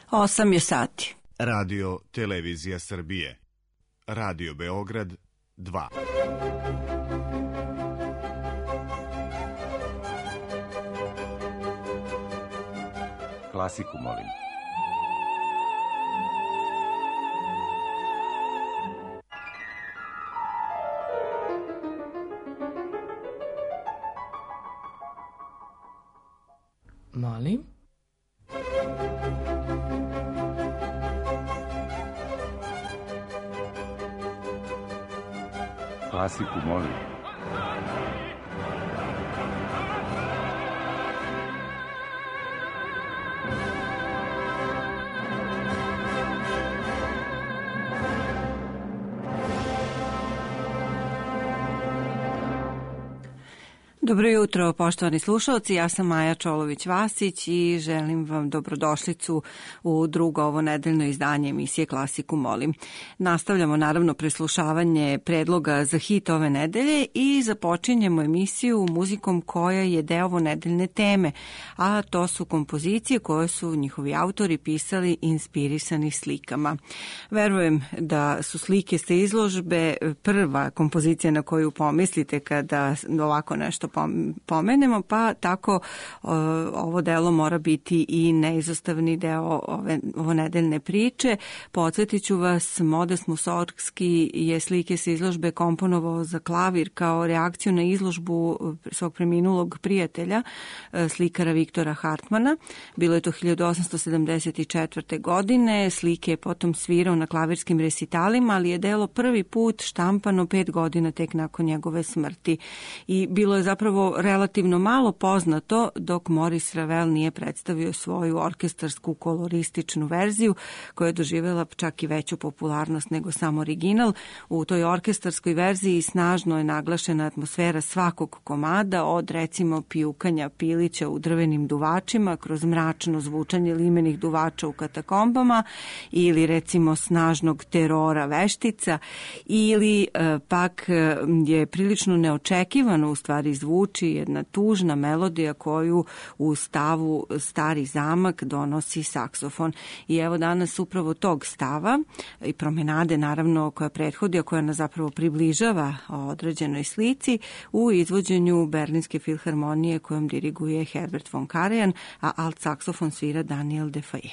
8 je sati. Radio Televizija Srbije. Radio Beograd 2. Klasiku molim. Molim? Klasiku molim. Dobro jutro, poštovani slušalci, ja sam Maja Čolović-Vasić i želim vam dobrodošlicu u drugo ovo nedeljno izdanje emisije Klasiku molim. Nastavljamo naravno preslušavanje predloga za hit ove nedelje i započinjemo emisiju muzikom koja je deo ovo nedeljne teme, a to su kompozicije koje su njihovi autori pisali inspirisani slikama. Verujem da su slike sa izložbe prva kompozicija na koju pomislite kada ovako nešto pomenemo, pa tako ovo delo mora biti i neizostavni deo ove nedeljne priče. Podsjetit ću vas, Modest Musorgski je slike sa izložbe komponovao za klavir kao reakciju na izložbu svog preminulog prijatelja, slikara Viktora Hartmana. Bilo je to 1874. godine. Slike je potom svirao na klavirskim resitalima, ali je delo prvi put štampano 5 godina tek nakon njegove smrti. I bilo je zapravo relativno malo poznato dok Maurice Ravel nije predstavio svoju orkestarsku kolorističnu verziju koja je doživjela čak i veću popularnost nego sam original. U toj orkestarskoj verziji snažno je naglašena atmosfera svakog komada, od recimo pijukanja pilića u drvenim duvačima kroz mračno zvučanje limenih duvača u katakombama ili recimo snažnog terora veštica ili pak je prilično neočekivano u stvari zvuči jedna tužna melodija koju u stavu Stari zamak donosi saksofon. I evo danas upravo tog stava i promenade naravno koja prethodi, a koja nas zapravo približava određenoj slici u izvođenju Berlinske filharmonije kojom diriguje Herbert von Karajan, a alt saksofon svira Daniel Defaye.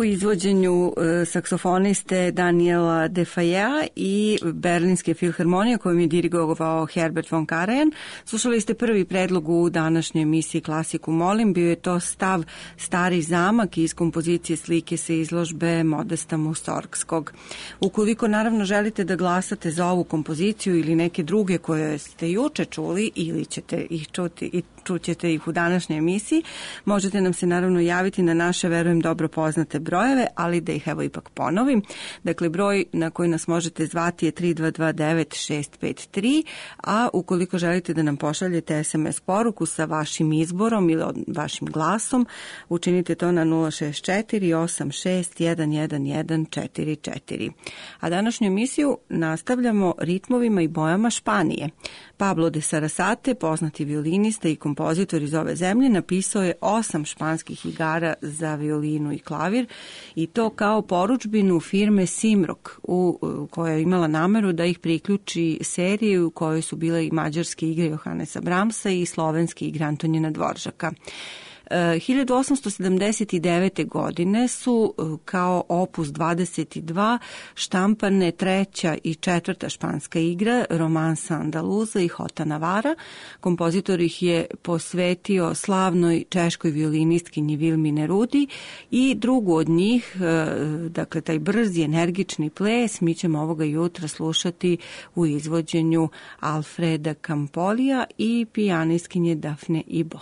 izvođenju saksofoniste Daniela Defayea i Berlinske filharmonije kojom je dirigovao Herbert von Karajan. Slušali ste prvi predlog u današnjoj emisiji Klasiku molim. Bio je to stav Stari zamak iz kompozicije slike sa izložbe Modesta Mussorgskog. Ukoliko naravno želite da glasate za ovu kompoziciju ili neke druge koje ste juče čuli ili ćete ih čuti i čućete ih u današnjoj emisiji, možete nam se naravno javiti na naše, verujem, dobro poznate brojeve, ali da ih evo ipak ponovim. Dakle, broj na koji nas možete zvati je 3229-653, a ukoliko želite da nam pošaljete SMS poruku sa vašim izborom ili vašim glasom, učinite to na 064-86-11144. A današnju emisiju nastavljamo ritmovima i bojama Španije. Pablo de Sarasate, poznati violinista i kompozitor iz ove zemlje, napisao je 8 španskih igara za violinu i klavir i to kao porudžbinu firme Simrok, koja je imala nameru da ih priključi seriji u kojoj su bile i mađarske igre Johannesa Brahmsa i slovenske igre Antonina Dvoržaka. 1879. godine su kao opus 22 štampane 3. i 4. španska igra Romansa Andaluza i Jota Navara. Kompozitor ih je posvetio slavnoj češkoj violinistkinji Vilmi Nerudi i drugu od njih, dakle taj brzi, energični ples, mi ćemo ovoga jutra slušati u izvođenju Alfreda Campolija i pijanistkinje Dafne Ibo.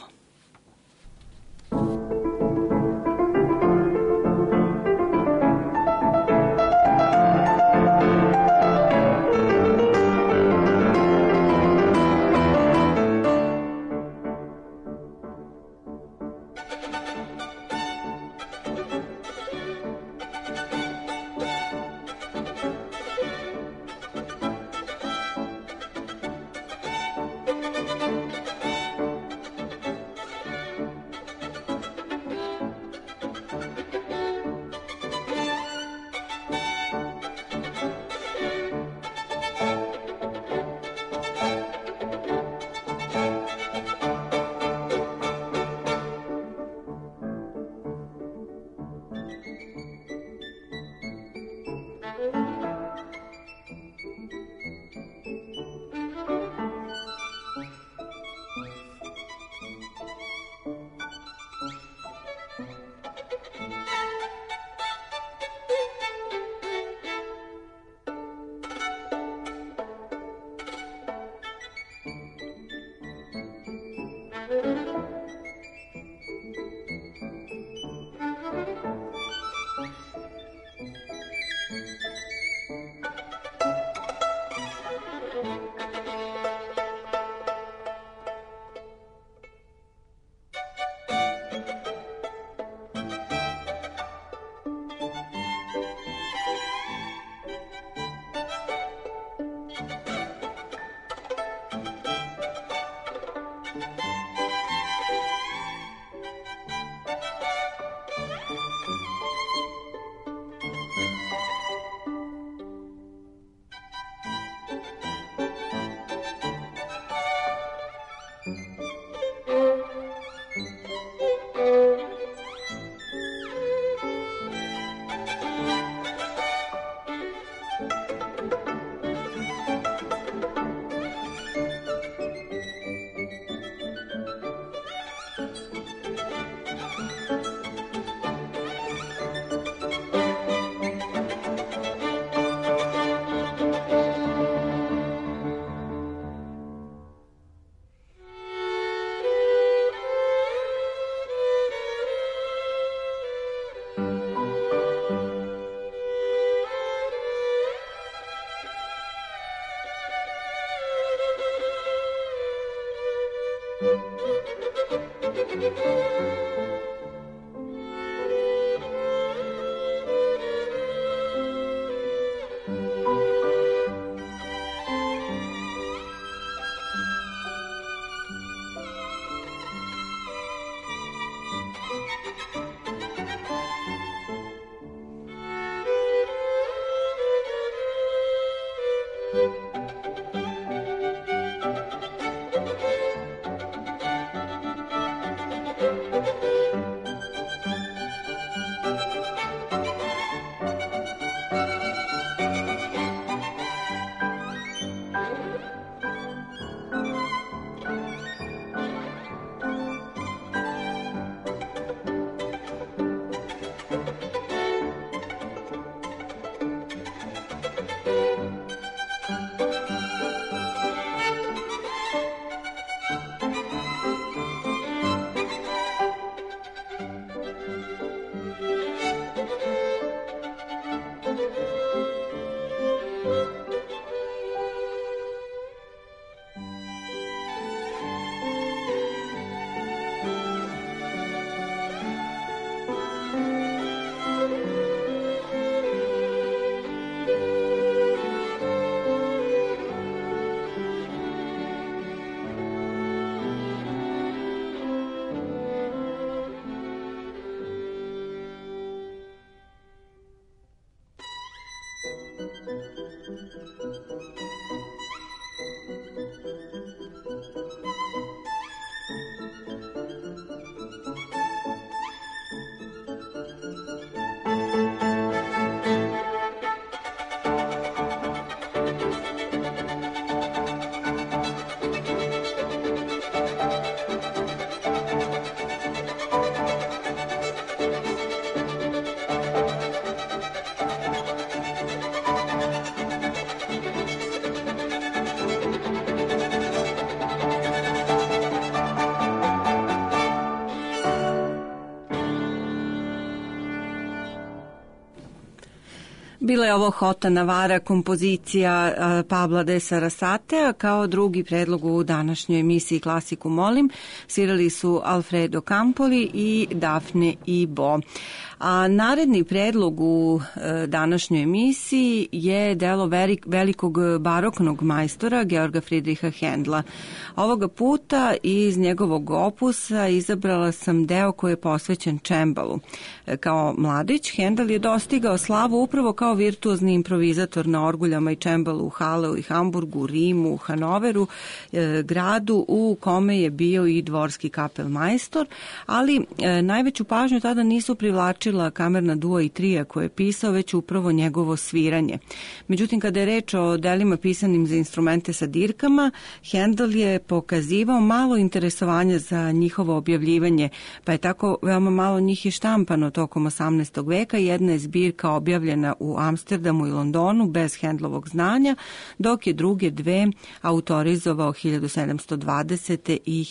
Bila je ovo Hota Navara, kompozicija Pabla de Sarasatea, kao drugi predlog u današnjoj emisiji Klasiku molim. Svirali su Alfredo Campoli i Daphne i Bo. A naredni predlog u današnjoj emisiji je delo velikog baroknog majstora Georga Friedricha Händla. Ovoga puta iz njegovog opusa izabrala sam deo koji je posvećen čembalu. Kao mladić, Händel je dostigao slavu upravo kao virtuozni improvizator na orguljama i čembalu u Haleu i Hamburgu, Rimu, Hanoveru, gradu u kome je bio i dvorski kapelmajstor, ali najveću pažnju tada nisu privlačila kamerna duo i trija koje je pisao, već upravo njegovo sviranje. Međutim, kada je reč o delima pisanim za instrumente sa dirkama, Händel je pokazivao malo interesovanja za njihovo objavljivanje, pa je tako veoma malo njih je štampano tokom 18. veka. Jedna je zbirka objavljena u Amsterdamu i Londonu bez Händlovog znanja, dok je druge dve autorizovao 1720. i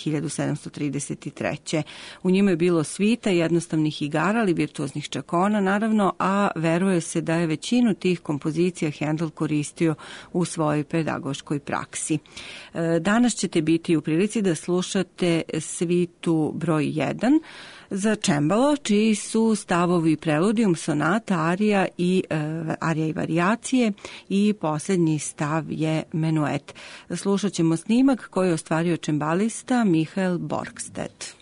1733. U njima je bilo svita jednostavnih igara, ali virtuoznih čakona, naravno, a veruje se da je većinu tih kompozicija Händel koristio u svojoj pedagoškoj praksi. Danas ćete biti u prilici da slušate svitu broj 1 za čembalo, čiji su stavovi preludijum, sonata, arija i varijacije, i posljednji stav je menuet. Slušat ćemo snimak koji je ostvario čembalista Michael Borgstedt.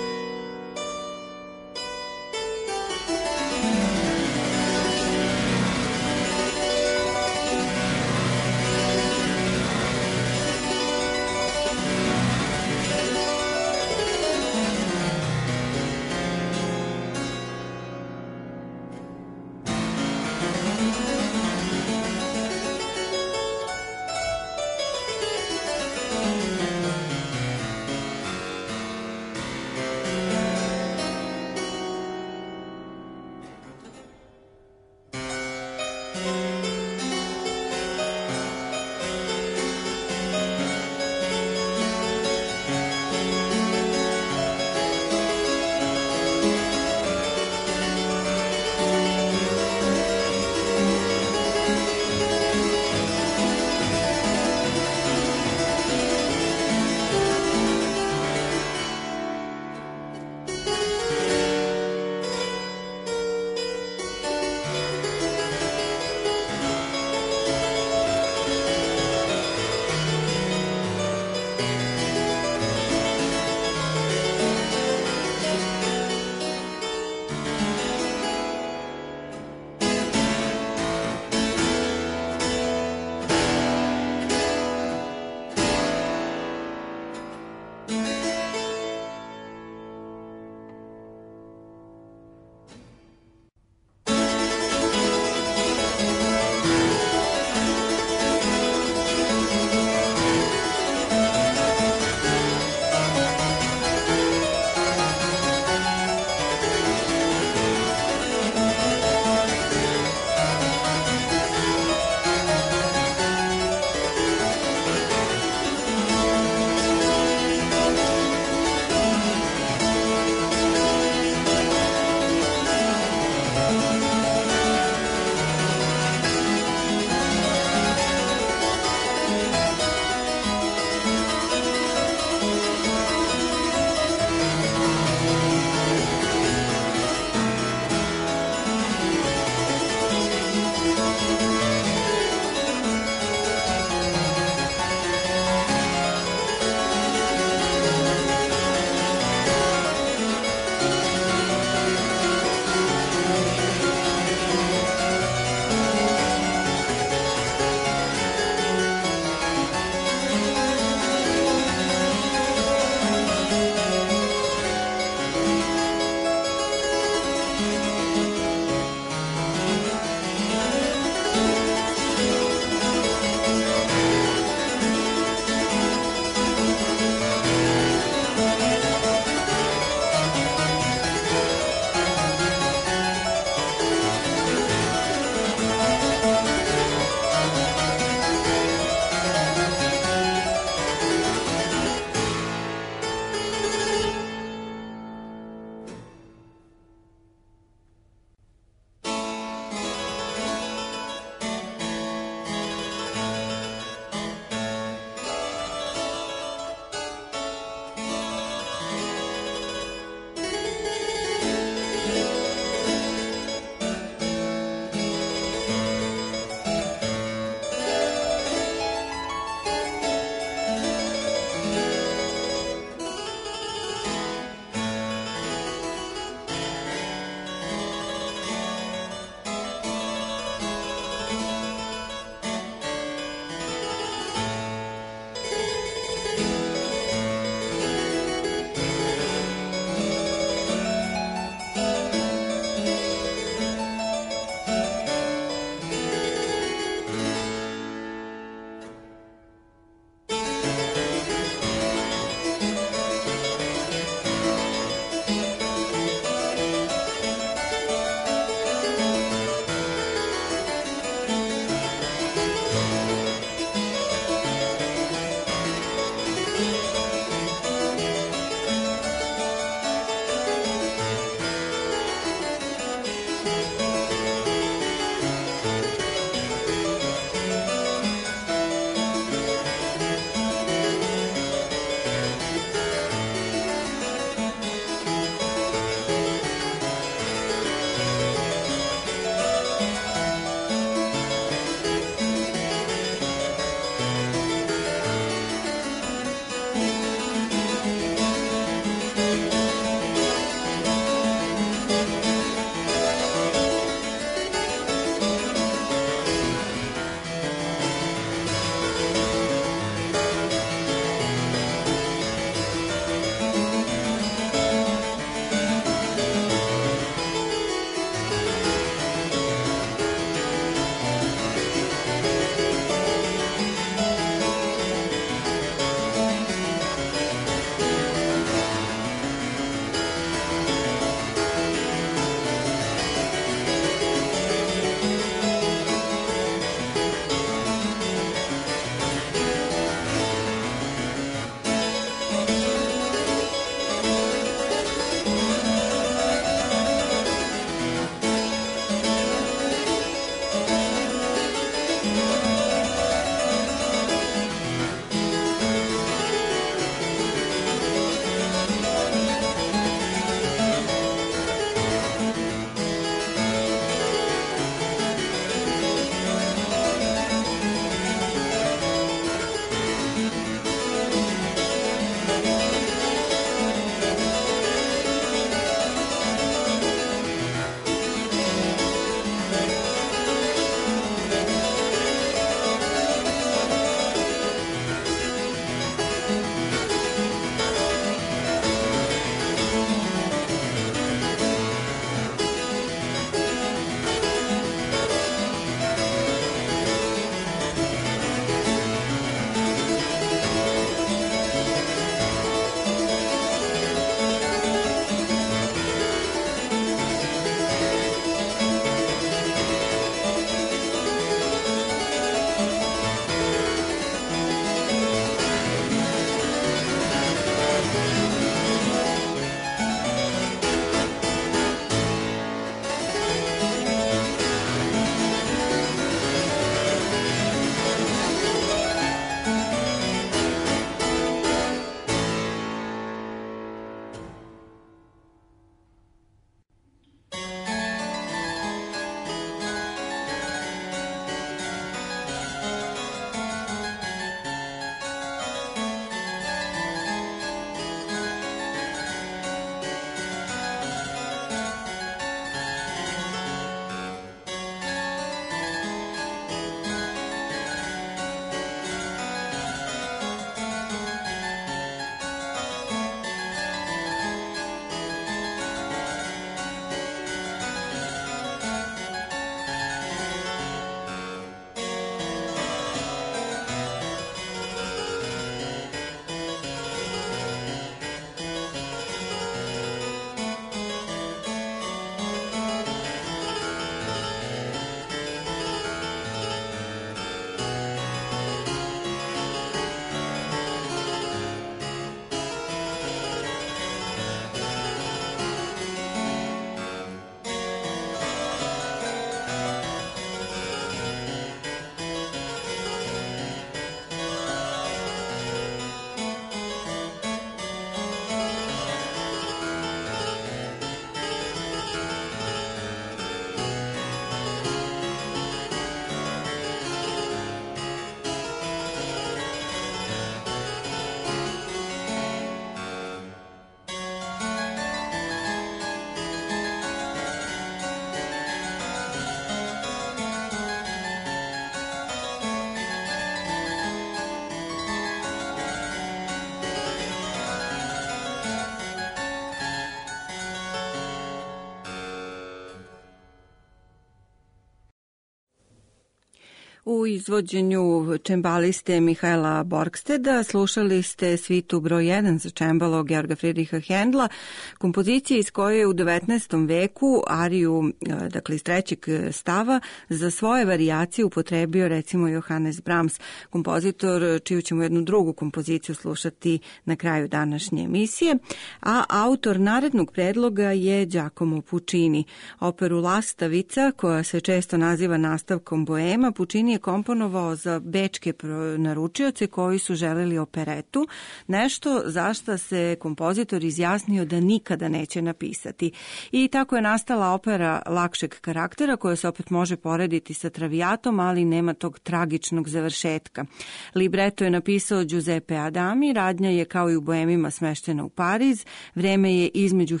U izvođenju čembaliste Mihajla Borgsteda slušali ste svitu broj 1 za čembalo Georga Friedricha Händla, kompozicije iz koje je u 19. veku ariju, dakle iz trećeg stava, za svoje varijacije upotrebio recimo Johannes Brahms, kompozitor čiju ćemo jednu drugu kompoziciju slušati na kraju današnje emisije, a autor narednog predloga je Giacomo Puccini. Operu Lastavica, koja se često naziva nastavkom Boema, Puccini je komponovao za bečke naručioce koji su želeli operetu, nešto za što se kompozitor izjasnio da nikada neće napisati. I tako je nastala opera lakšeg karaktera koja se opet može porediti sa Traviatom, ali nema tog tragičnog završetka. Libreto je napisao Giuseppe Adami, radnja je kao i u Boemima smeštena u Pariz, vreme je između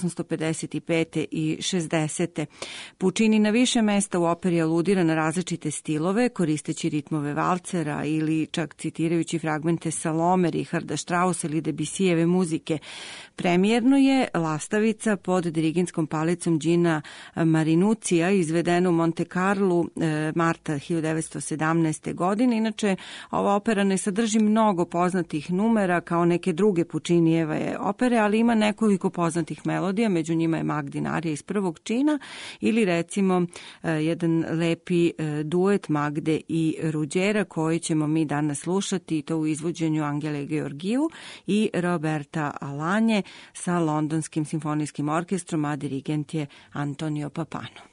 1855. i 60. Puccini na više mesta u operi aludira na različite stilove, koristeći ritmove valcera ili čak citirajući fragmente Salome, Richarda Straussa ili Debussyjeve muzike. Premijerno je Lastavica pod dirigentskom palicom Gina Marinuccija, izvedena u Monte Carlu marta 1917. godine. Inače, ova opera ne sadrži mnogo poznatih numera kao neke druge Puccinijeve opere, ali ima nekoliko poznatih melodija, među njima je Magdin arija iz prvog čina ili recimo jedan lepi duet Magde i Ruđera koji ćemo mi danas slušati, i to u izvođenju Angele Georgiju i Roberta Alanje sa Londonskim simfonijskim orkestrom, a dirigent je Antonio Papano.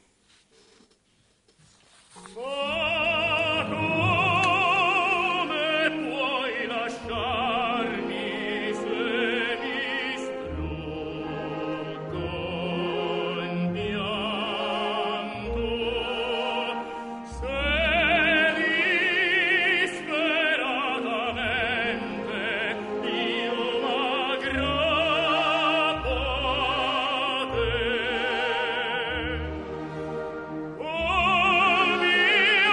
Oh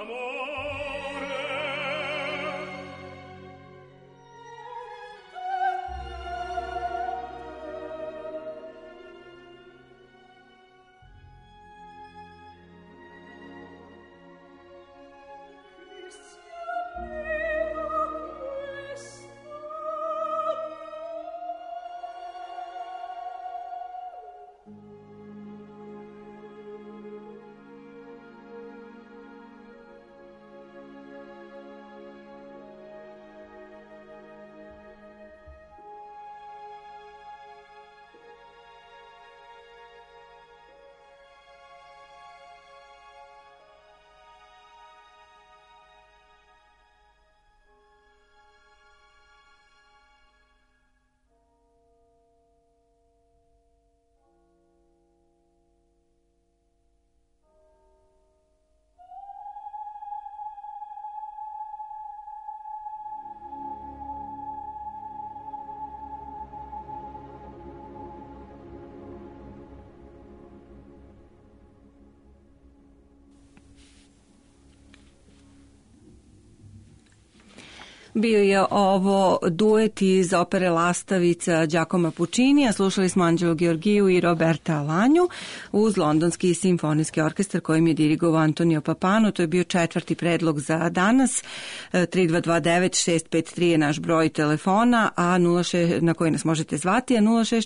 Bio je ovo duet iz opere Lastavica Giacomo Puccinija. Slušali smo Anđelo Georgiju i Roberta Alanju uz Londonski simfonijski orkestar kojim je dirigovao Antonio Papano. To je bio četvrti predlog za danas. 3229-653 je naš broj telefona, a 06, na koji nas možete zvati, a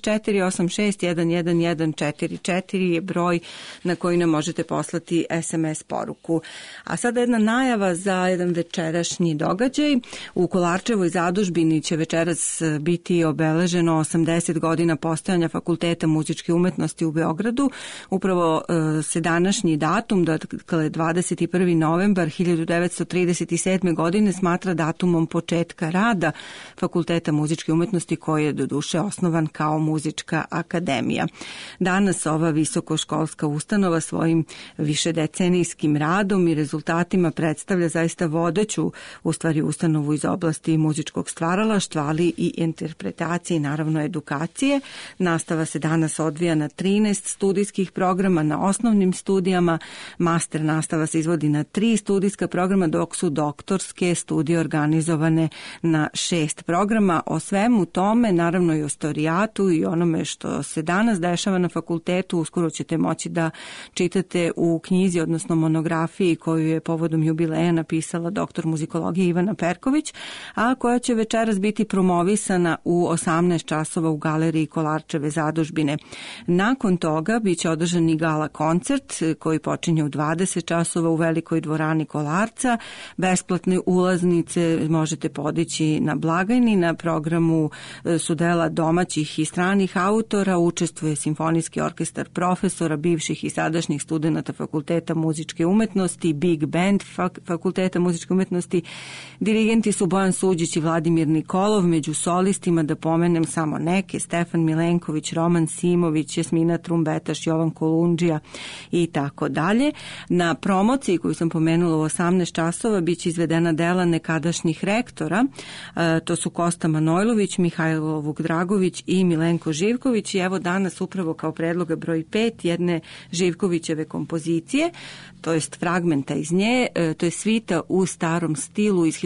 06486111144 je broj na koji nam možete poslati SMS poruku. A sada jedna najava za jedan večerašnji događaj. U Kolarčevoj zadužbini će večeras biti obeleženo 80 godina postojanja Fakulteta muzičke umetnosti u Beogradu. Upravo se današnji datum, dakle 21. novembar 1937. godine, smatra datumom početka rada Fakulteta muzičke umetnosti, koji je doduše osnovan kao muzička akademija. Danas ova visokoškolska ustanova svojim višedecenijskim radom i rezultatima predstavlja zaista vodeću u stvari ustanovu iz oblasti muzičkog stvaralaštva, ali i interpretacije i naravno edukacije. Nastava se danas odvija na 13 studijskih programa na osnovnim studijama. Master nastava se izvodi na 3 studijska programa, dok su doktorske studije organizovane na 6 programa. O svemu tome, naravno i o storijatu i onome što se danas dešava na fakultetu, uskoro ćete moći da čitate u knjizi, odnosno monografiji koju je povodom jubileja napisala doktor muzikologije Ivana Perković, a koja će večeras biti promovisana u 18 časova u galeriji Kolarčeve zadužbine. Nakon toga biće održan i gala koncert koji počinje u 20 časova u velikoj dvorani Kolarca. Besplatne ulaznice možete podići na blagajni. Na programu su dela domaćih i stranih autora, učestvuje simfonijski orkestar profesora, bivših i sadašnjih studenata Fakulteta muzičke umetnosti, Big Band Fakulteta muzičke umetnosti. Dirigenti su Bojan Suđić i Vladimir Nikolov. Među solistima da pomenem samo neke: Stefan Milenković, Roman Simović, Jasmina Trumbetaš, Jovan Kolundžija i tako dalje. Na promociji koju sam pomenula u 18 časova biće izvedena dela nekadašnjih rektora. To su Kosta Manojlović, Mihajlo Vukdragović i Milenko Živković. I evo danas upravo kao predloga broj 5 jedne Živkovićeve kompozicije, to jest fragmenta iz nje. To je svita u starom stilu iz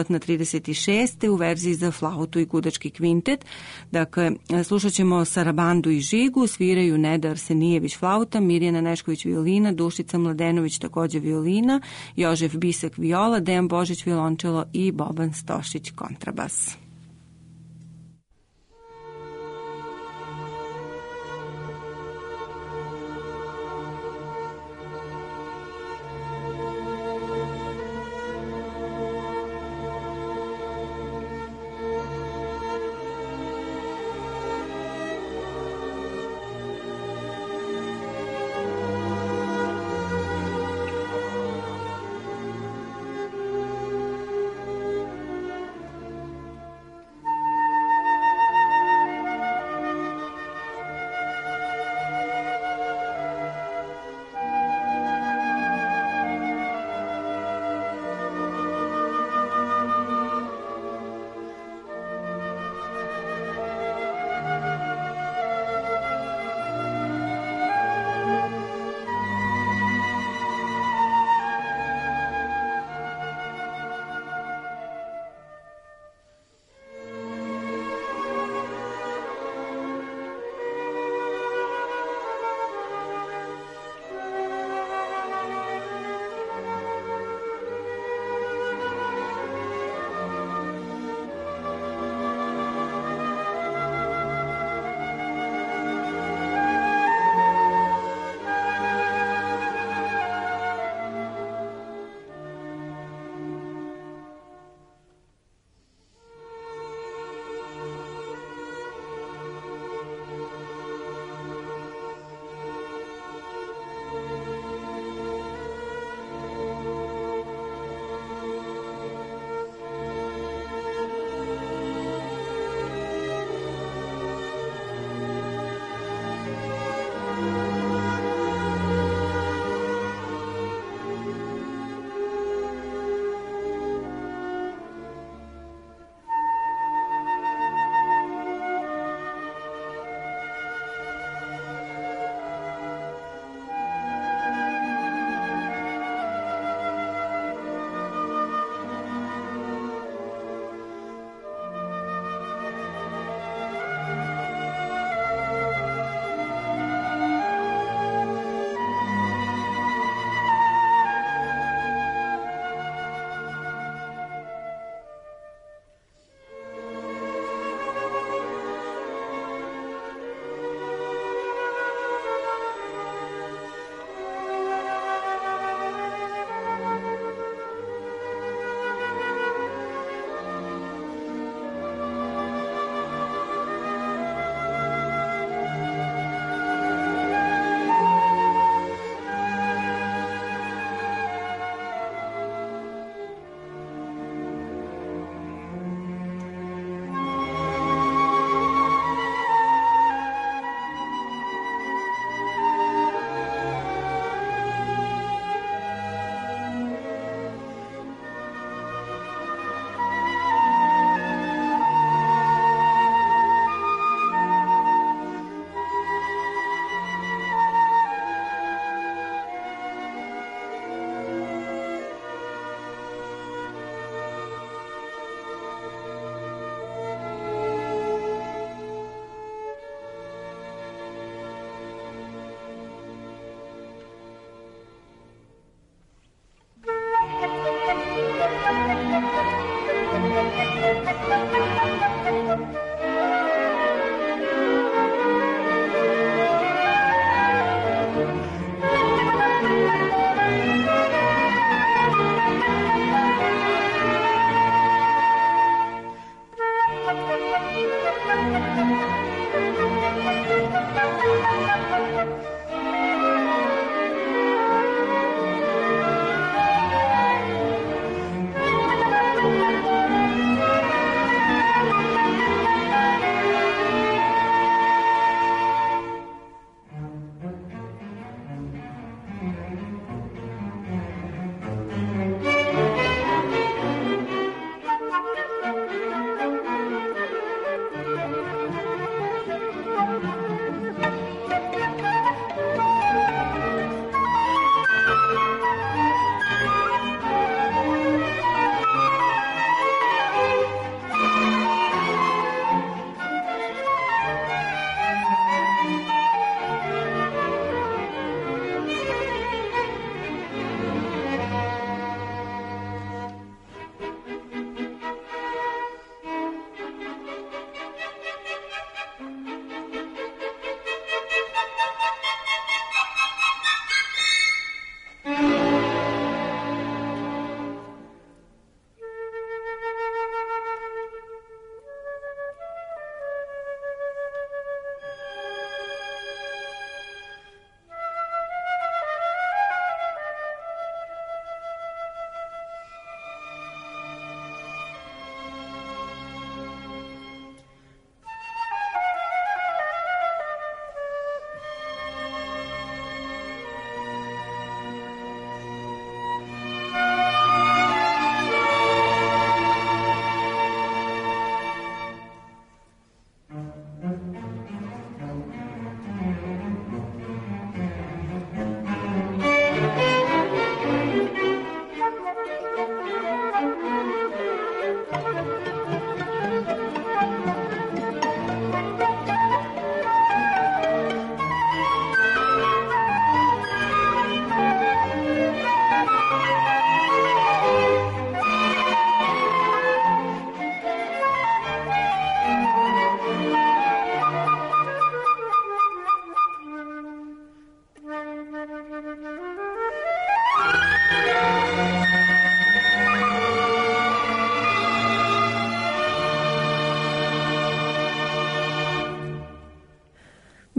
1936. u verziji za flautu i gudački kvintet. Dakle, slušat ćemo Sarabandu i Žigu, sviraju Neda Arsenijević flauta, Mirjana Nešković violina, Dušica Mladenović takođe violina, Jožef Bisak viola, Dejan Božić violončelo i Boban Stošić kontrabas.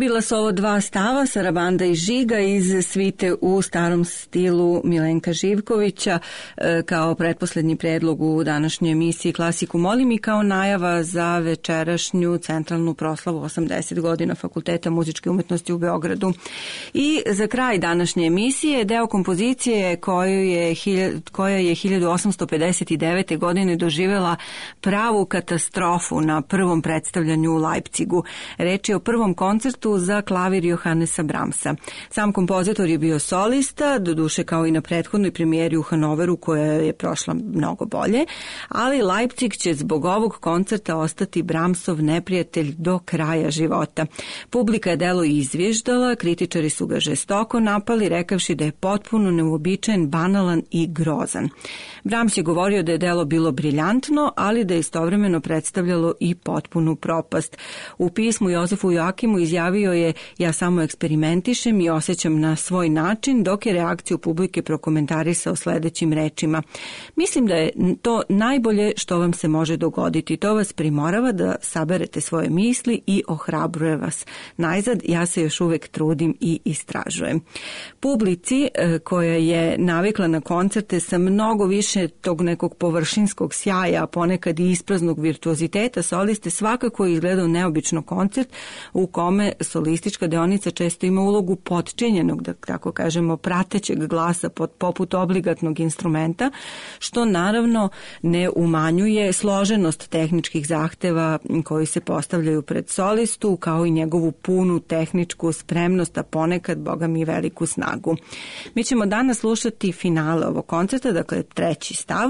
Bila su ovo dva stava, Sarabanda i Žiga iz svite u starom stilu Milenka Živkovića kao pretposlednji predlog u današnjoj emisiji Klasiku molim i kao najava za večerašnju centralnu proslavu 80 godina Fakulteta muzičke umetnosti u Beogradu. I za kraj današnje emisije deo kompozicije koja je 1859. godine doživela pravu katastrofu na prvom predstavljanju u Leipzigu. Reč je o prvom koncertu za klavir Johannesa Brahmsa. Sam kompozitor je bio solista, doduše kao i na prethodnoj premijeri u Hanoveru koja je prošla mnogo bolje, ali Leipzig će zbog ovog koncerta ostati Brahmsov neprijatelj do kraja života. Publika je delo izvježdala, kritičari su ga žestoko napali, rekavši da je potpuno neuobičajen, banalan i grozan. Brahms je govorio da je delo bilo briljantno, ali da je istovremeno predstavljalo i potpunu propast. U pismu Jozefu Joakimu izjavio je: ja samo eksperimentišem i osjećam na svoj način, dok je reakciju publike prokomentarisao sledećim rečima: mislim da je to najbolje što vam se može dogoditi. To vas primorava da saberete svoje misli i ohrabruje vas. Najzad, ja se još uvek trudim i istražujem. Publici koja je navikla na koncerte sa mnogo više tog nekog površinskog sjaja, a ponekad i ispraznog virtuoziteta soliste, svakako je izgledao neobično koncert u kome solistička deonica često ima ulogu potčinjenog, da tako kažemo, pratećeg glasa poput obligatnog instrumenta, što naravno ne umanjuje složenost tehničkih zahteva koji se postavljaju pred solistu, kao i njegovu punu tehničku spremnost, a ponekad, boga mi, veliku snagu. Mi ćemo danas slušati finale ovog koncerta, dakle treći stav.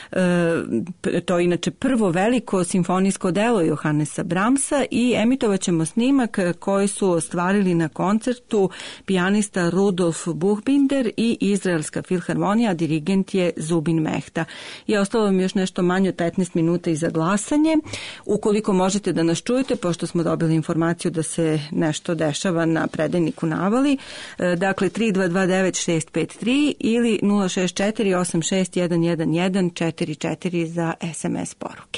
To je inače prvo veliko simfonijsko delo Johannesa Brahmsa i emitovat ćemo snimak koji su ostvarili na koncertu pijanista Rudolf Buchbinder i Izraelska filharmonija, dirigent je Zubin Mehta. I ostalo vam još nešto manje od 15 minuta i za glasanje. Ukoliko možete da nas čujete, pošto smo dobili informaciju da se nešto dešava na predajniku navali, dakle 3229-653 ili 064-86-111-44 za SMS poruke.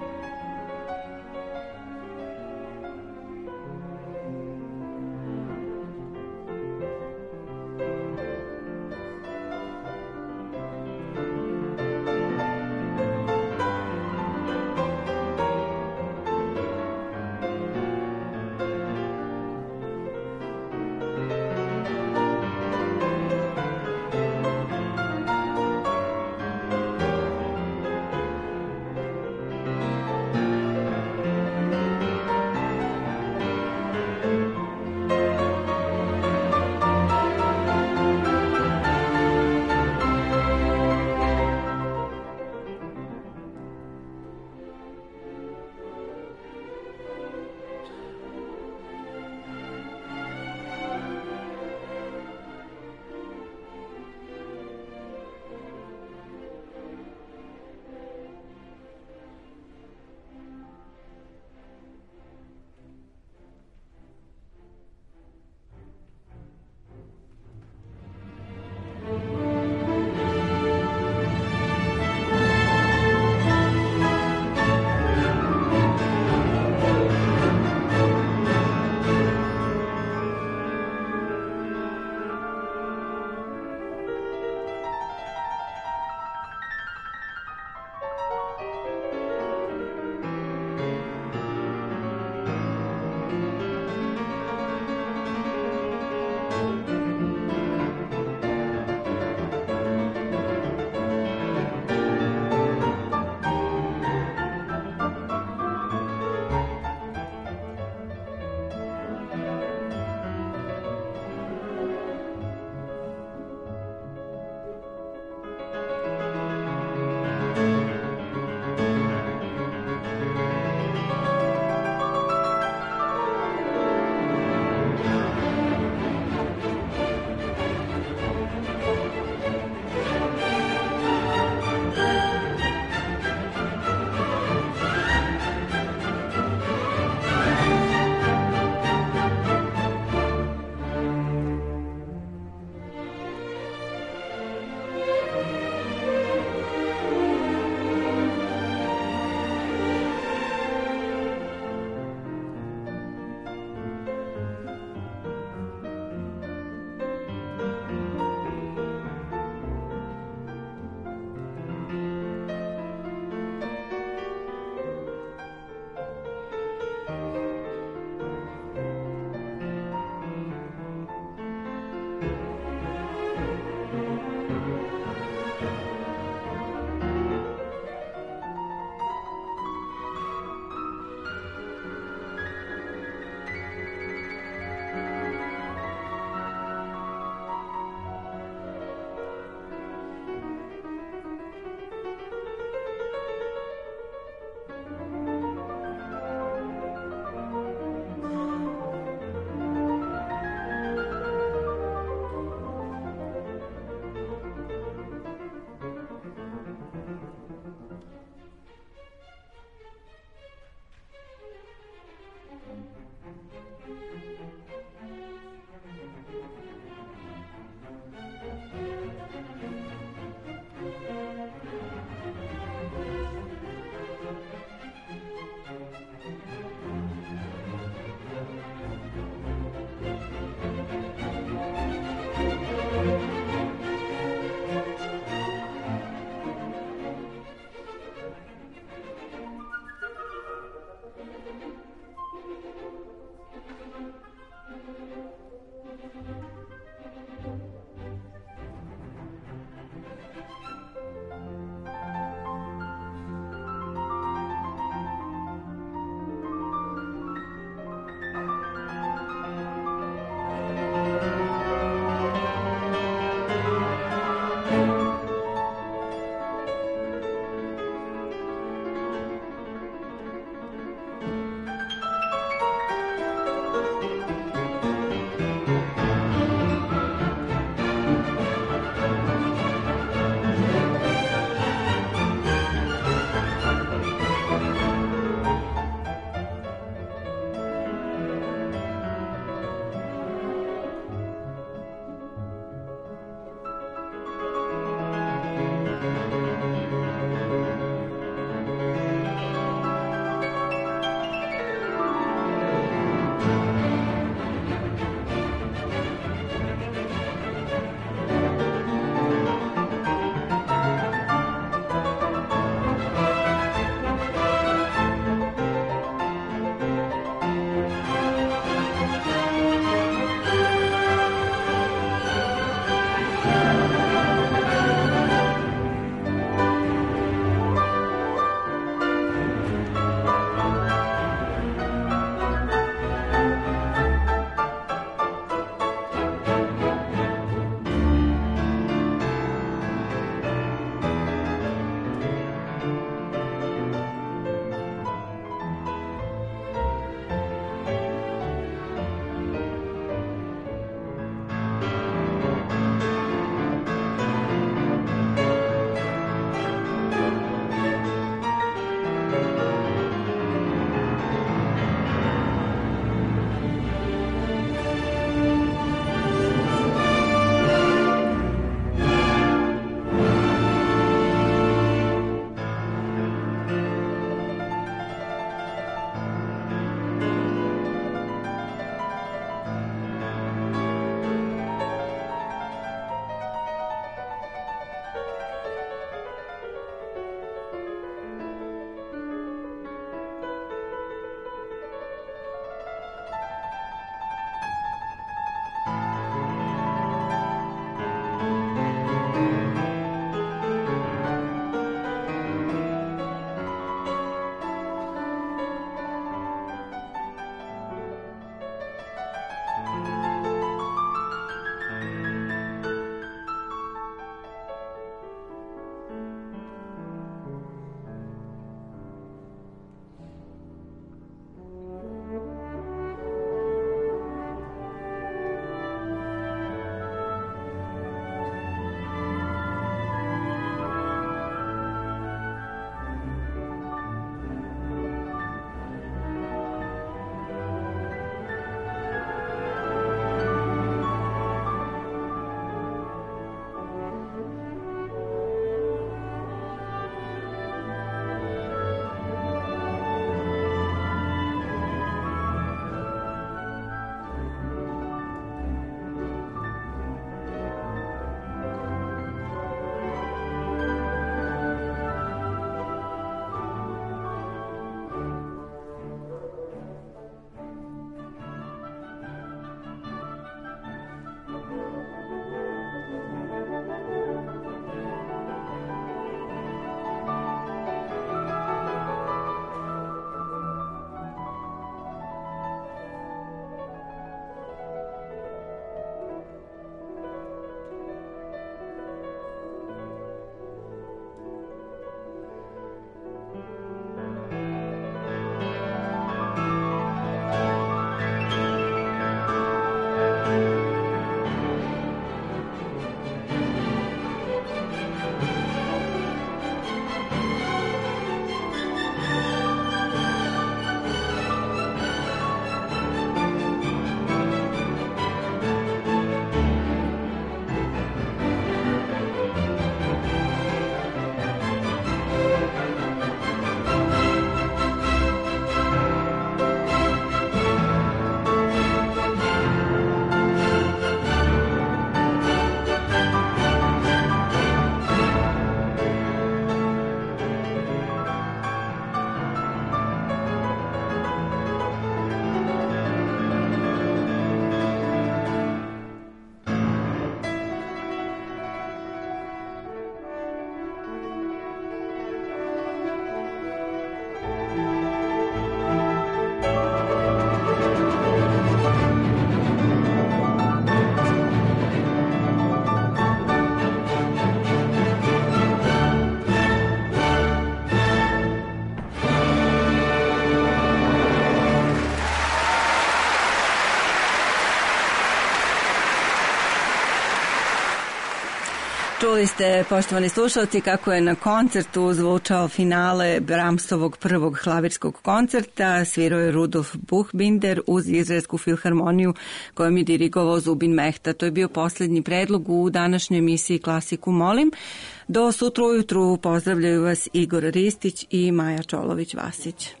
Čuli ste, poštovani slušalci, kako je na koncertu zvučao finale Brahmsovog prvog klavirskog koncerta. Svirao je Rudolf Buchbinder uz Izraelsku filharmoniju kojom je dirigovao Zubin Mehta. To je bio poslednji predlog u današnjoj emisiji Klasiku molim. Do sutra ujutru pozdravljaju vas Igor Ristić i Maja Čolović-Vasić.